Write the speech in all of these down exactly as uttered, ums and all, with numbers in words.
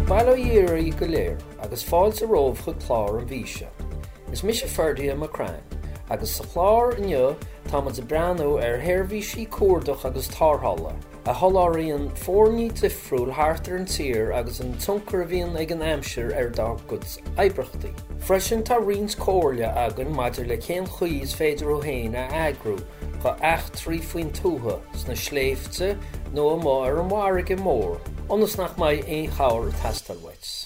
bailó díreí go léir agus fáilte rómh chu clár an bhíse. Is mis ferdia am a craim, agus sa chlár inniu táid a breanú ar théirbhísí cuardach agus tarthalla, a tholáiríonn fórnaí difriúil thart ar an tír agus an tionchar a bhíonn ag an aimsir ar dá goods oibrachtaí. Freisin tá rions cóirle agan maidir le cén chuís féidir ó héin a agrú go acht trí faoin tútha sna sléifte nó má ar an mhairige mór, onas nach mai é chair tastalhaits.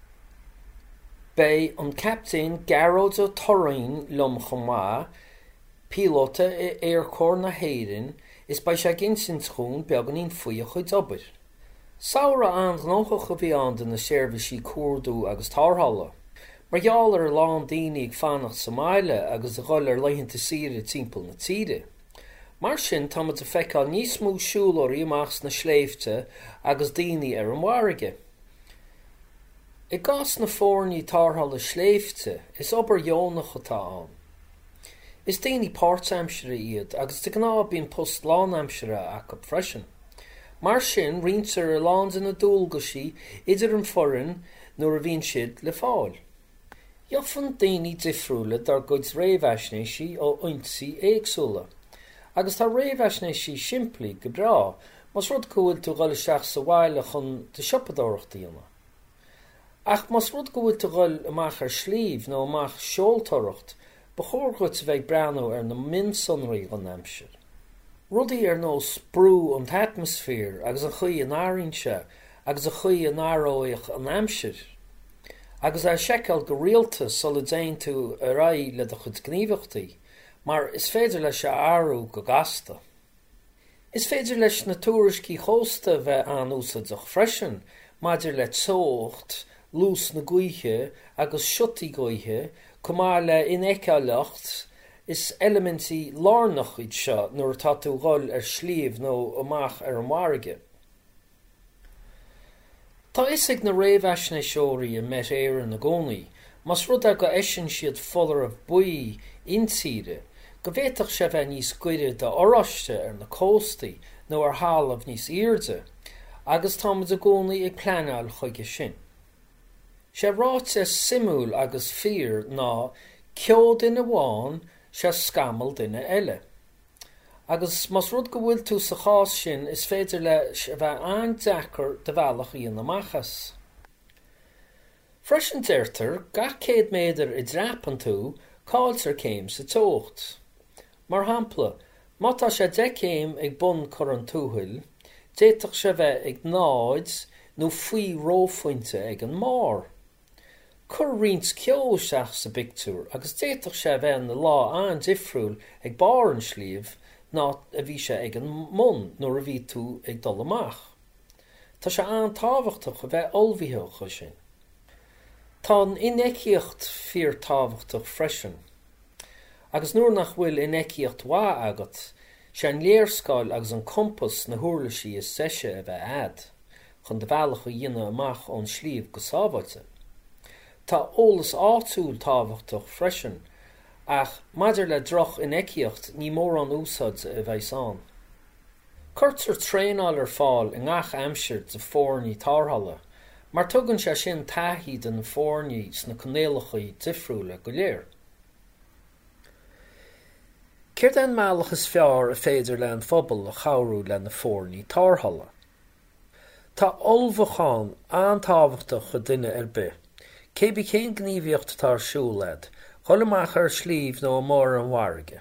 Bei an captain Garrod o Torin lom chomá, pílóta i aircór na héireann is bei sé ginsint chún beag an íon faoi a chuid obair. Saora an gnócha go bhí an na seirbhísí cuardú agus tarthalla, mar gheall ar lán daoine ag fannacht sa maile agus a ghoil ar leitheanta siire timpeall na tíre. Mar sin táid a feiceáil níos mó siúlóirí amachs na sléifte agus daoine ar an mhairige. I gás na fórnaí tarthalla sléifte is obair dheonach atá an. Is daoine páirtsaimsire iad agus de gná bíonn post lánamsire ach go freisin. Mar sin rinsar ar lán na dúlgasaí idir an forann nuair a bhíonn siad le fáil. Iofan daoine difriúla dar gcuid réamhaisnéisí ó ionsaí éagsúla, agus tá réamhaisnéisí simplí go brá, mas rud go bhfuil tú ghoil isteach sa bhaile chun de siopadóireachtaíonna. Ach mas rud go bhfuil tú ghoil amach ar slíomh nó amach seoltóireacht, ba chóir go bheith breanú ar na minsonraí an aimsir. Rudaí ar nó sprú an atmosfér agus a chuí an áirinse agus a chuí an áróíoch an aimsir. Agus a seiceáil go rialta sola déin tú a raí le do chud gníomhachtaí, mar is féidir leis a áú go gasta. Is féidir leis na túriscí chósta bheith an úsadach freisin, maidir le tócht, lús na gaoithe agus siotí gaoithe, cumá le ineiceálacht is elementí lárnach iad seo nuair tá tú ghoil ar slíomh nó amach ar an mhairige. Tá isig na réamhaisnéiseoirí a met éireann na gcónaí, mas rud a go eiseann siad folar a buí intíre, go bhféadfadh sé bheith níos cuire de óráiste ar na cóstaí nó ar tháilamh níos airde, agus táid a gcónaí ag pleanáil chuige sin. Sé ráit é simúil agus fíor ná ceol duine bháin sé scamal duine eile. Agus mas rud go bhfuil tú sa chás sin is féidir leis a bheith an-deachar de bhealach íon amachas. Freisin deirtear, gach céad méadar i ddrapan tú, cáiltear céim sa tócht. Mar hampla, má tá sé de céim ag bun chur an túthail, déiteach sé bheith ag náid nó faoi rófuinte ag an mór. Cur rions ceol seach sa bictúr agus déiteach sé bheith na lá an difriúil ag bar an slíomh ná a bhí sé ag an mun nuair a bhí tú ag dul amach. Tá sé an tábhachtach a bheith olmhíthe chu sin. Tá an ineiceocht fíor tábhachtach freisin. Agus nuair nach bhfuil ineiceocht mhaith agat, sé an léirscáil agus an compas na thuirlasaí is seise a bheith ad, chun de bhealach a dhéanamh amach ón slíomh go sábhaite. Tá eolas áitiúil tábhachtach freisin, ach maidir le droch ineiceocht ní mór an úsad a bheith an. Cuirtear tréanáil ar fáil i ngach aimsir de fórnaí tarthalla, mar tugann sé sin taithí den na fórnaí sna conéalachaí difriúla go léir. Céir den meallachas fearr a féidir le an phobal a chabhrú le na fórnaí tarthalla. Tá olbhacháin an-tábhachtach go duine ar bith, cé bhí cén gníomhaíocht tarsúil lead, chuil amach ar slíomh nó mór an mhairige.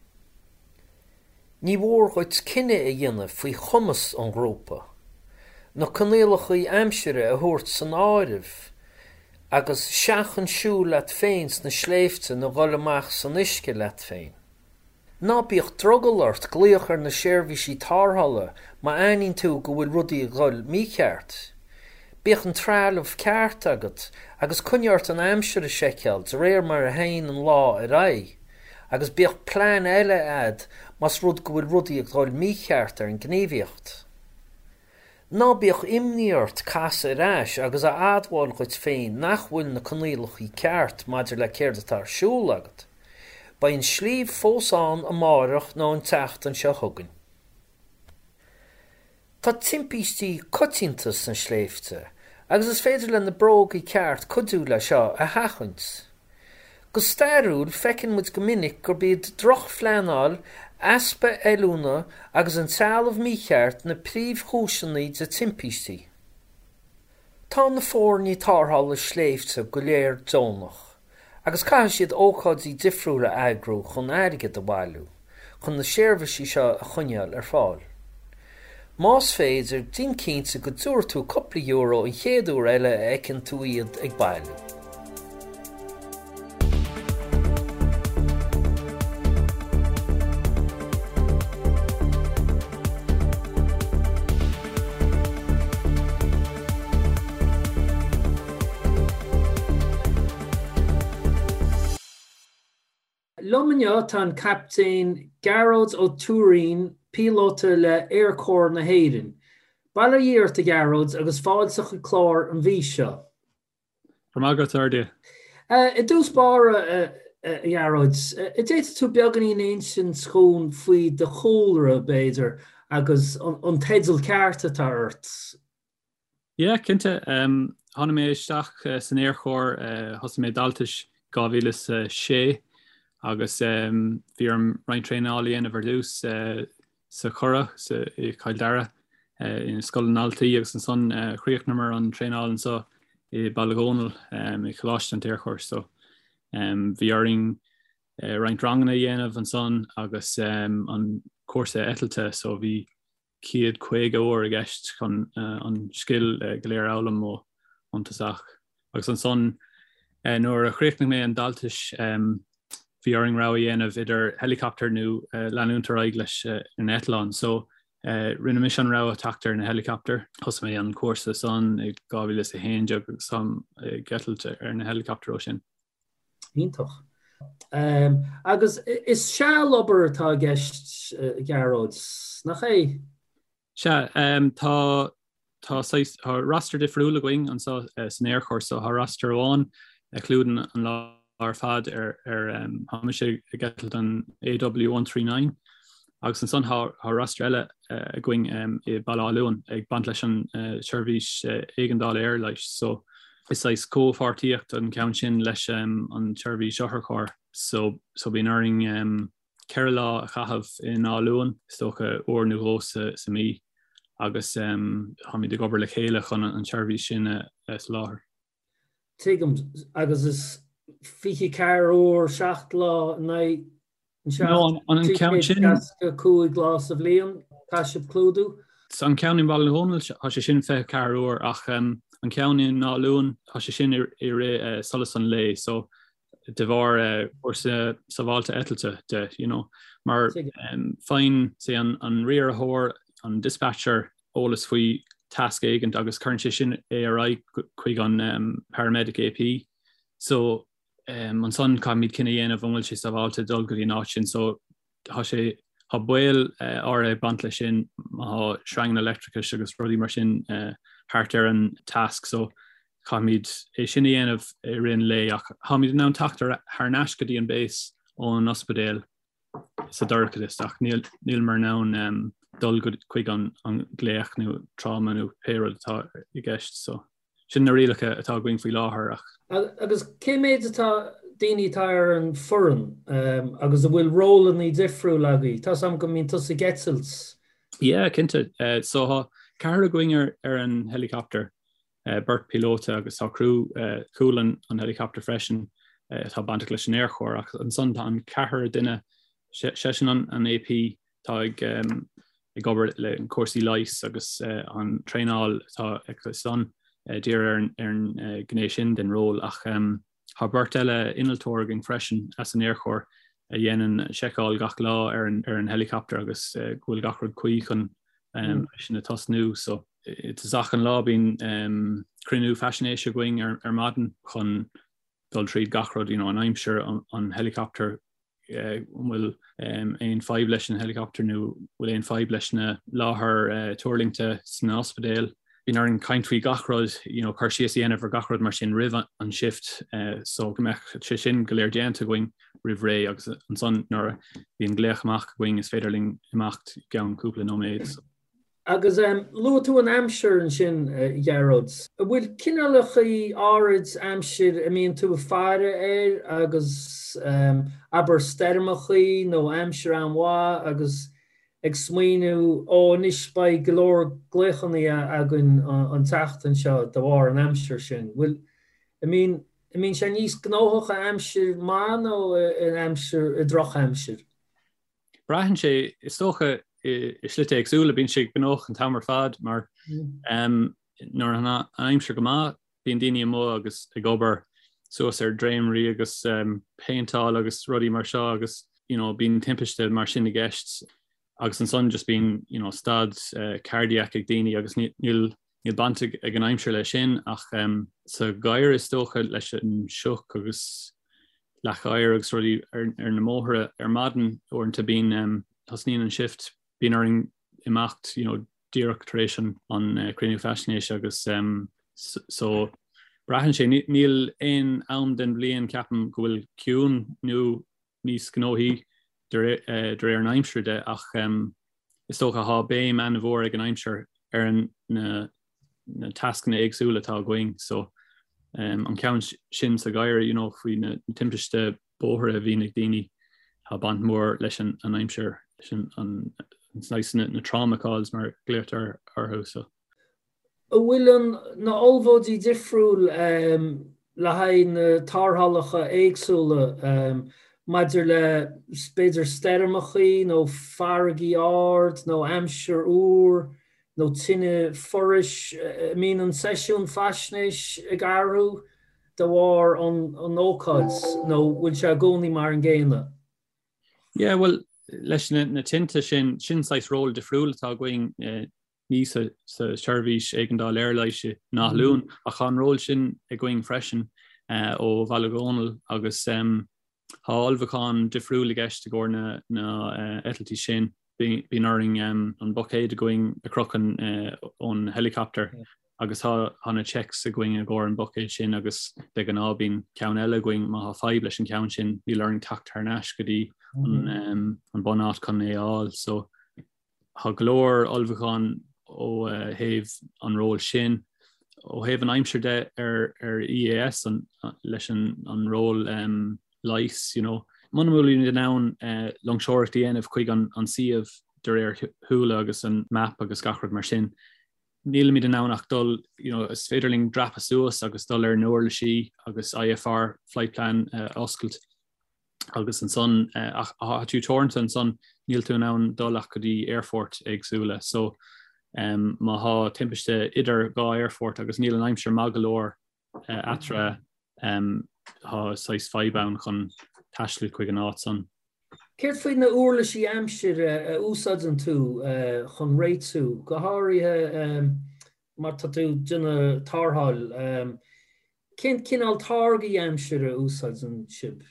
Ní mhór chuid cinenne a dhéanamh faoi chumas an grúpa, nó conéalachaí aimsire a thabhairt san áirimh, agus seachan siúil leat féin na sléifte nó ghoil amach san uisce leat féin. Ná bíoh drogallart glíoch ar na seirbhísí tarthalla má aonann tú go bhfuil rudaí ghoil mícheart. Bíoch an trealamh ceart agat, agus cuineart an aimsir a seiceáil de réir mar a hain an lá a raig, agus bíoch plán eile ad mas rud go bhfuil rudaí ag ghoil mícheart ar an gníomhaíocht. Ná bíoch imníart casa ráis agus a adháil chuid féin nach bhfuil na conéalachaí ceart maidir le céir de tarsúil agat, ba in slíomh fósán a márach nó an techt an seo thugann. Tá timpistí cotíntas na sléifte, agus is féidir le na bróg I ceart codú le seo a hachans. Go stairúil fecinn muid go minic gur bíad droch fleanáil, aspa eilúna agus an tealamh mícheart na príomh-chúiseannaí de timpistí. Tá na fórnaí tarthall is sléifte go léir dónach, agus cai siad ócádaí difriúla agrú chun airige do bhailú, chun na séirmhaisí seo a chuineal ar fáil. Más féidir dín cinnte go dúir tú cúpla euro in chéadúr eile ag an tú iad ag bailú. Lomanne tá Captain Gearóid Ó Tuairain píolóta le Aircor na Héireann. Baile dhearta Gearóid agus fáilteach go clár an bhí seo. From agat ardia. I dús bara Gearóid, I déit tú beaggan íon ancient scón faoi de chóra béidir agus an teidzil cearta tá ort. Yeah, cinnte, um, hána mé isteach san Aircor, uh, hosa mé daltais gábhílas uh, sé, agus um, bhí an roinn tréálaí ana bhar dús uh, sa chora, sa I Caildara, uh, in Scoil an Altaí agus an son uh, chríochnamer an tréálan so I Ballagónal um, I Choláiste an Aircor. So um, bhí aring uh, roinn drangana dhéanamh an son agus um, an cuasa eitilte, so bhí ciad chuig óir a gceist chun uh, an scill uh, go léir eolalam ó antasach. Agus an son uh, nuair a chríochnaigh mé an daltais um, bhí aring rá dhéanamh idir helicopter nó uh, leanúntar aig leis uh, in Etlán. So uh, rinne mis an rá a tactar na helicopter. Thus mé an cuasa son ag gábhílas a héinne agus sam uh, getailte ar na helicopter ó sin. Ítach. Um, agus is se lobar tá gceist uh, Gearóid nach é? Se, um, tá tá seis tá raster difriúla going an so uh, san Aircor, so tá raster amháin a clúdan an lá ar fad ar ar um, hamise a getalt an A W one thirty-nine agus an son ha raster eile uh, going um, I Ballaghaluan ag bant leis an uh, seirbhís uh, éigeandála air leis, so is leis cófartíocht an count sin leis um, an seirbhís Seothracar. So so bhín aring um, ceir lá a chahabh in Áluan stocha ór nó ró sa, sa mí agus um, ha mí de gobar le chéile chun an seirbhís sin uh, sa láthair. Tuigim agus is fiche ceir ór seacht lá na No, an an count sin cúig glas of Leon Caship Clúdú. So an count in Ballagónal ha sé sin fe ceir ór ach um, an count in Áluan ha sé sin I ré uh, solas an lei, so de bhar uh, or sa savalta etelte de, you know, mar um, fine say an an rear hor an dispatcher ólas faoi task agent agus current sin A R I chuig an um, paramedic A P. So um, an son kam mid kinne yen of an wil sé savalta dulgadi náchin, so ha sé ha buil uh, or a bantle sin ha shrang electricus agus rudi mar sin uh, harter an task, so Hamid é sin yen of rin lei ach Hamid now tactar haar nashkadi an base on hospital sa darkadist ach nil nil mar noun um, dul good quick on on gleach nu trauma nu payroll ta I guessed, so sin na rilacha atá going fi láthar ach agus cé méid atá daoine táir an foran um, agus a bhfuil rólan í difriú lagaí tá sam go mín tusa getsels. Yeah, cinnte uh, so ha cara going ar ar an helicopter uh, Bert pilota agus tá crew uh, coolan an helicopter freshen uh, tá banta leis an Aircor ach an son tá an cahar duine sesin an an A P tá ag um, ag gobar le an cuasaí leis agus uh, an tréinál tá ag son Uh, dear ar an uh, gné sin den ról ach um, ha Bert eile inaltóir gin freisin as an Aircor a dhéanaan seáil gach lá ar an, ar an helicopter agus uh, ghfuil gachrod cuí chun um, mm. sin a tosnú, so it's ach an lá bín um, crinú fashionéisio going ar, ar maden chun dul tríd gachrod, you know, an aimsir an, an helicopter uh, bhfuil um, ein five leis an helicopter nu bhfuil ein five leis na láthair uh, tuirlingte sna hospedéil. In our kind tree gachrod, you know, Carsiasi and for gachrod marchin riv on shift, uh, so gemech chishin galer dianta going riv ray and son nor being glech mach going is federling macht gown couple no maids. agus um, lu tú an amsir an sin uh, Gerards. Bhfuil cinálach í áid amsir a míon tú a fearre ar agus um, aber stermachaí nó amsir an bhá agus ag smaoinú ó níos ba golóir gluchannaí agan an teachtain seo do bhhar an amsir sin. Bhfuil I mean, I mean sé níos gnóthacha amsir má nó an amsir i droch amsir. Brahan sé is tócha is lit agsúla bín sé gnóch an tamar fad, mar um, nóir an aimsir go má bíon daine mó agus ag obair suas ar dréimrí agus um, péintáil agus rudí mar seo agus you know, bín timpiste mar sin i gceist agus an son just bín you know, stad uh, cardiac ag daine agus níl níl bant ag an aimsir lei sin ach um, sa gaiir is tócha leis an seoch agus lech air agus rudí ar, ar na móthra ar madan orintanta bín um, hasníon an shift bín ar imacht you know, díreachtaréis an uh, cruinniú fashinéis agus um, so, so brahan sé níl éon am den blion ceapan go bhfuil ciún nó níos gnóthaí de ar an aimsir de ach um, is tócha há béim an bhór ag an aimsir ar an na, na tascna agsúla tá going so um, an ceann sin sa gaiir you know, faoi na timpiste bóthra a bhíon ag daoine há bant mór leis an aimsir an, an nice na, na trauma calls mar gléirt ar arthú so. Bhfuil an na olbhódí difriúil um, le haid na tarthallacha éagsúla um, maidir le spéidir stermachaí nó fargaí ard nó amsir úr nó tinine foris uh, mín an sesiún fashinéis ag airthú de bhhar an, an ócads nó bhfuil se gcónaí mar an ggéine. Yeah, well, leis na, na tinte sin sináis ról difriúil atá going uh, ní sa, sa seirbhís ag an dá léir leiise nach lún a chan ról sin ag going freisin uh, ó Ballagónal agus um, há olbhacán difriúil i gceist go na, na uh, etaltí sin bín airing um, an bocéid going a crochan uh, ón helicopter yeah. agus há na checks a going a gcóir an bocéid sin agus de gan á bín ceann eile going má há fáib leis an ceann sin bhí learn tacht tar neis go dtí mm-hmm. an, um, an bonát chun éáil so há glór olbhacán ó uh, héh an ról sin ó héh an aimsir de ar, ar E A S an, uh, leis an, an ról um, leis, you know. Man múlín den nán uh, longseoireachtaí dhéanamh chuig an, an siomh de réir thuúla agus an map agus gachrad mar sin. Níl mí den nán ach dul, you know, is féidirling drap a suas agus dul ar nóir le sí agus I F R flight plan uh, oscailt agus an son uh, ach a tú tornta an son níl tú nán dul ach go dtí airfort agsúla. So um, má há timpiste idir gá airfort agus níl an aimsir magalóir uh, atra um, há sais fáibán chun taislú chuig an áit son. Céirt faoin na uairla sí amsir uh, úsáidan tú uh, chun réitú go háirithe um, mar tá tú duna tarthail um, cin cinál targaí amsir a úsáidan sib?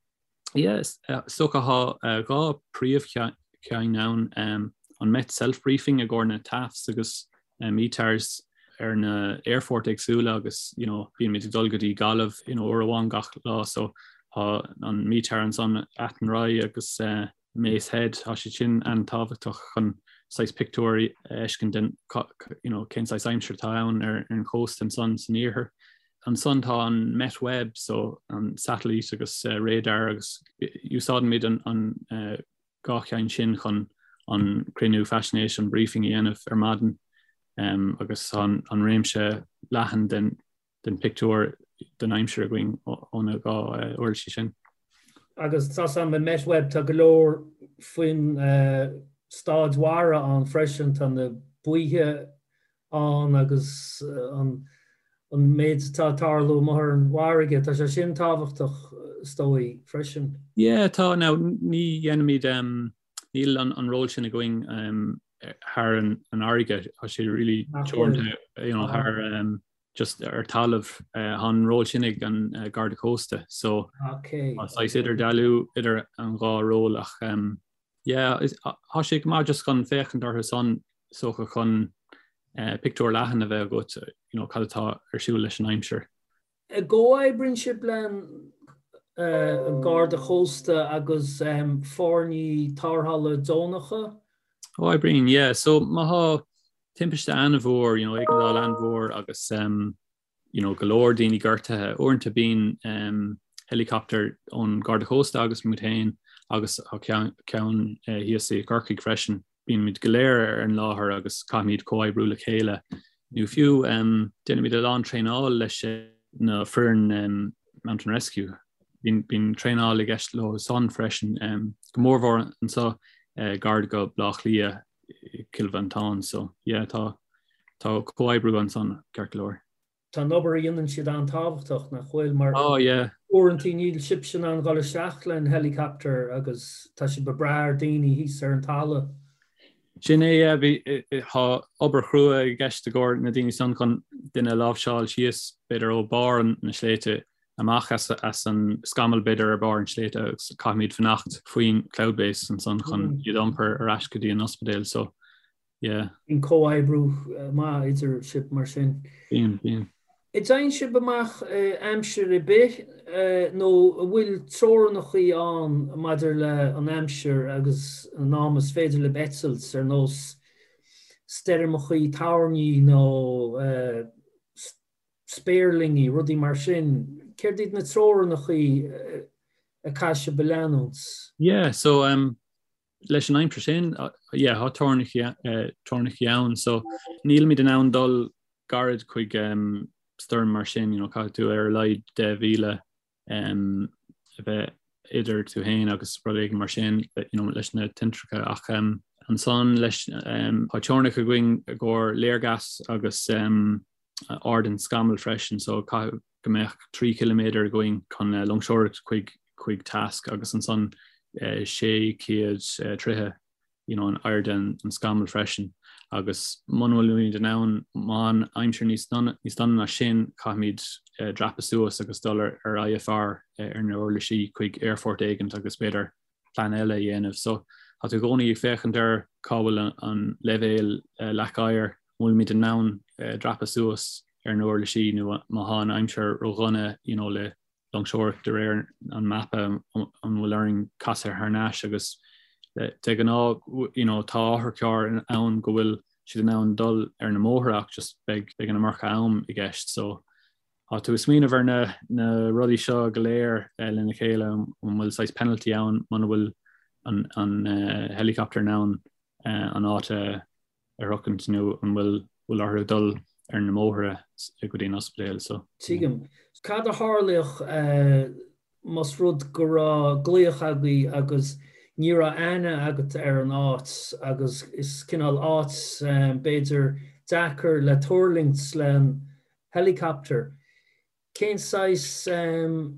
Yes, uh, so go há uh, gá príomh ceann nán um, an Met self-briefing a gcóir na tafs agus um, ítars ar na airfort agsúla agus you know, bíon mit dul go dtí galamh you know, or amháin gach lá so há an mítar an son Athenry agus uh, Mace Head há si sin an táhachtach chun sais pictóir eiscin den you know, cén sais aimsir tá ann ar, ar an coast an son san níorthair. An son tá an Met Web so an satellite agus uh, radar agus úsáidan míid an, an uh, gácheann sin chun an cruinniú fashinéis briefing i dhéanamh ar madan um, agus an, an réimse leathan den, den pictóir den aimsir a going óna gá uair sí sin. Agus tá sam Met Web tá go leor faoin uh, stáidmhara an freisin tá na buíthe an agus uh, an an méid tá tarlú mar an mhairige tá sé sin tábhachtach stóí freisin. Yeah, tá ná ní dhéanamid um, níl an, an ról sin a going um, haar an, an airige a sé really tornta you know, haar um, just ar talamh uh, han ról sinnig an uh, Garda Costa so okay. sais idir dalú idir an gá ról ach um, yeah, há sé má just gan féchan ar son so go chun uh, pictóir leathan a bheith agat you know, cadtá ar siú leis an aimsir. A ggó brin si blen uh, an Garda Costa agus um, fórní tarthalle dónacha? Oh, I bring, yeah. So, má há timpiste anmhór, you know, ag an dá anmhór agus um, you know, galore daoine gortathe orintanta bín um, helicopter ón Garda Costa agus mutain agus ceann uh, híos é gorcaigh freisin bín mid goléir ar an láthair agus caimid comhaibbrú le chéile. Nu fiú um, déanana míad an tréáil leis na fearn um, Mountain Rescue. Bín bín tréáil i gceist le son freisin um, go mórmhór an sa uh, Garda go blach lia kilvantán, so yeah, tá tá comhaibbrú an son ceartlóir. Tá nobar dionan siad an tábhachtach na chfuil mar oh, yeah. orintí níl sib sin an gáil seach le an helicopter agus tá si bebráir daoine hís ar an talla. Sin é há obair chrua i gceist agóir na daoine san chun duine lábhseáil sios beidir ó bar na sléite amach as, as an scamal beidir ar bar an sléite agus caiimiid fannacht faoin Cloudbase an san chun iad ampar ar as go dtí an ospidéal, so yeah. In comhaibbrú uh, má idir sib mar sin. Bíon, bíon. I dain si bamach uh, amsir i bit, uh, nó bhfuil trónach í an maidir le an amsir agus an námas féidir le betzels ar nós steirmach í táirní nó uh, spéirlingi rudí mar sin. Céir dtí na trónach í uh, a caiise belanúns? Yeah, so um, leis an aimimre sin, uh, yeah, há tórnach uh, ann, so níl míad an ann dul garad chuig um, stern mar sin, you know, ca tú ar leid de bhíle um, bheith idir tú hain agus rud mar sin, you know, leis na tintracha ach um, an son leis um, há teornach a going a gcóir léargas agus um, arden scamal freisin, so ca gombeach trí kilometer going chun uh, longshort chuig chuig task agus an son uh, sé céad uh, trithe, you know, an arden an scamal freisin. Agus manuel den naun man aimimsir níos dan na sin chaimid uh, drapa suas agus dollar ar I F R uh, ar na orla sí chuig airfort agent agus beidir plan eile dhéanamh. So hat tú gcónaí ag féchant ar cábhfuil an, an levéil uh, lechair múl míid den naun uh, drapa suas ar na orla sí nu má há aimimsir roghana, you know, le longshore de réir an mappa an bhfuil aring cas ar harnáis agus te gan ná, you know, tá áthar cear an ann go bhfuil siad an ann dul ar na móthraach just beg beg an marcha am i gceist. So há tú is míanamh ar na, na rudí seo go léir uh, lena chéile an bhfuil sais penalty ann man bhfuil an, an uh, helicopter ann uh, an áit uh, ar rucant nó an bhfuil bhfuil arthú dul ar na móthra i go dtí ospidéal. So Tígam. Cad a hálaach uh, mas rud go rá gluoch agaí agus níra ana agat ar an áit agus is cinál áit um, beidir dachar le tuirlings le an helicopter. Cén sais um,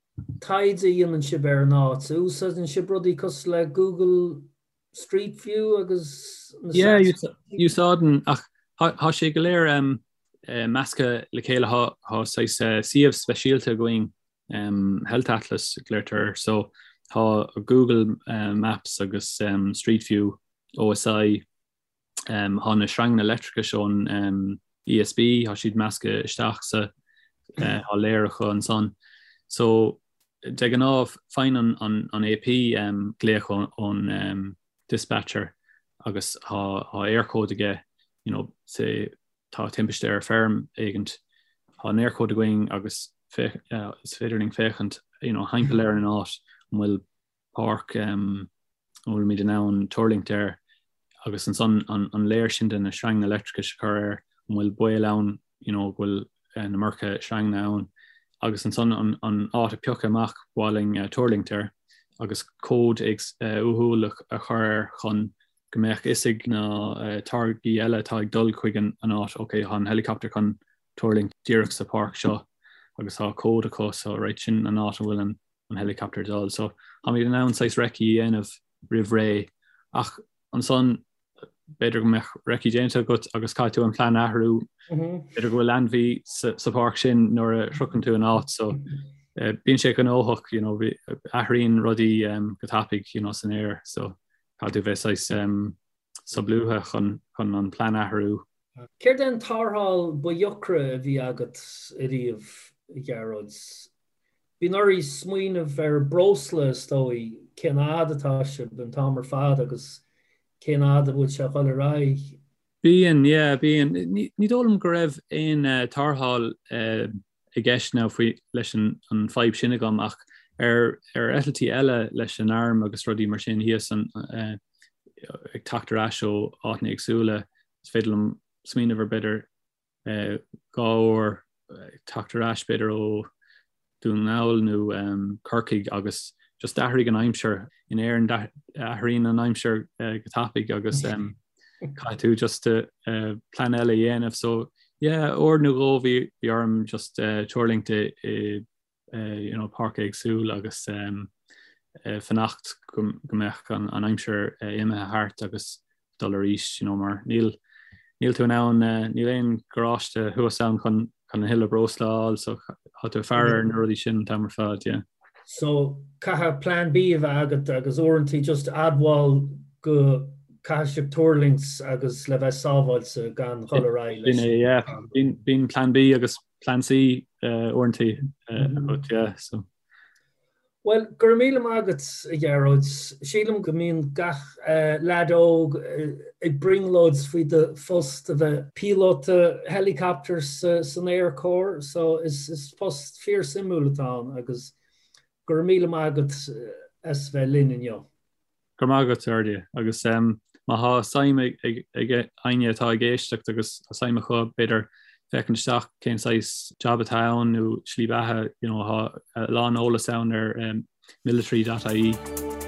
taide dhéanann sib ar an áit. Úsas an sib rudí cos le Google Street View agus... Yeah, you saw den ach há sé go léir um, uh, measca le chéile há há sais uh, siamh speisialta going um, Health Atlas léirtar, so há Google uh, Maps agus um, Street View, O S I, um, há na srang na electrica seón um, E S B, há siad measca isteach sa uh, há léirecha an son. So de gan áh fein an, an, an A P um, gléach on, on um, dispatcher agus há aircode aige, you know, sé tá timpiste ar ferm agent, há an aircode going agus fe, uh, is féidirling féchant, you know, heimpel ar an áit bhfuil park um, bhfuil míad an ann tuirling there agus an son an, an léir sin den na srang electrica se chur ar bhfuil buil ann, you know, bhfuil uh, na marcha srang na ann agus an son an, an áit a peocha amach bháling uh, tuirling there agus cód ag uh, uhuach a chur chun gombeach isig na uh, targaí eile tá ag dul chuig an, an áit, ok, an helicopter chun tuirling díreach sa park seo agus há cód acu, so right sin an áit bhfuil an an helicopter dul. So ha mi an ann sais reki en of Riv Ray ach an son beidir go mech reki dénta gut agus cai tú an plan ahrú beidir go landví sa, sa park sin nor a shrukan tú an áit, so uh, bín sé an óhach, you know, ahrín rudí um, go tapig, you know, san air, so cai tú bheith sais um, sa blúthe chun chun an plan ahrú. Céir den tarhall buiocra a bhí agat i riamh Gearóds. Bhín orí smuoinmh ar brosla stói cén ádatá se ben támar fad agus cén áda bhfuil se chuil rá Bíon, yeah, bíon. Ní dólam go raibh in uh, tarthall uh, i gceist ná faoi leis an fhadhb sin agam ach ar ar etaltí eile leis an arm agus rudí mar sin híos an uh, ag tachtar asio áitna agsúla is féidirlam smíanamh beidir uh, gá óir uh, tachtar as beidir ó dún náil nó um, Corcaigh agus just dathraigh an aimseir in éir an dathraín an aimseir uh, go tapig agus um, cai tú just uh, uh, plan eile dhéanamh so yeah or nó gó bhí arm just uh, tuirlingte uh, uh, you know Park agsúil agus um, uh, fannacht gombeach an, an aimseir uh, imethe hart agus dul arís you know mar níl níl tú ná an uh, níl éon goráiste thuasáin chun chun hiile brosláil so há tú fear an ruí sin tamar fad yeah. So caithe plan B a bheith agat agus orintí just adháil go caiisiú tuirlings agus le bheith sábháil sa gan cholará leis. Bín plan B agus plan C uh, orintí uh, mm-hmm. but, yeah, so. Well, gur míle agat a dhearóid, sílam go mín gach uh, ladóg uh, ag bringlóds faoi de fust a bheith pilóta helicopters uh, san Air Corps, so is, is fust fear simúlatán agus gur míle agat uh, as bheith linen jo. Gur agat ardí agus um, má há saim ag, ag, ag aine atá géisteach agus a saim a chu beidir fecinn seach cén sais Jabba-Town nó slíbethe you know, há uh, lán ólas ann ar um, military dot I E.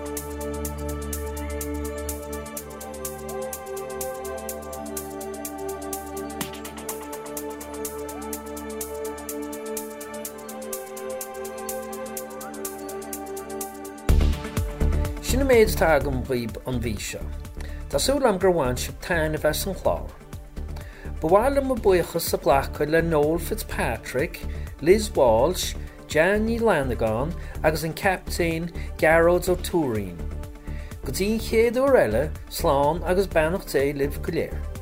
Sinna méid tá agam bhíb an bhí seo. Tásúil am gur bhain sib tain a bheits an chlár. Bhhail am a buchas sa blachcoil le Noel Fitzpatrick, Liz Walsh, Gianni Lanagan agus an captain Garrod ó Turin. Go dtí chéad ó eile, slán agus beannacht é libh go léir.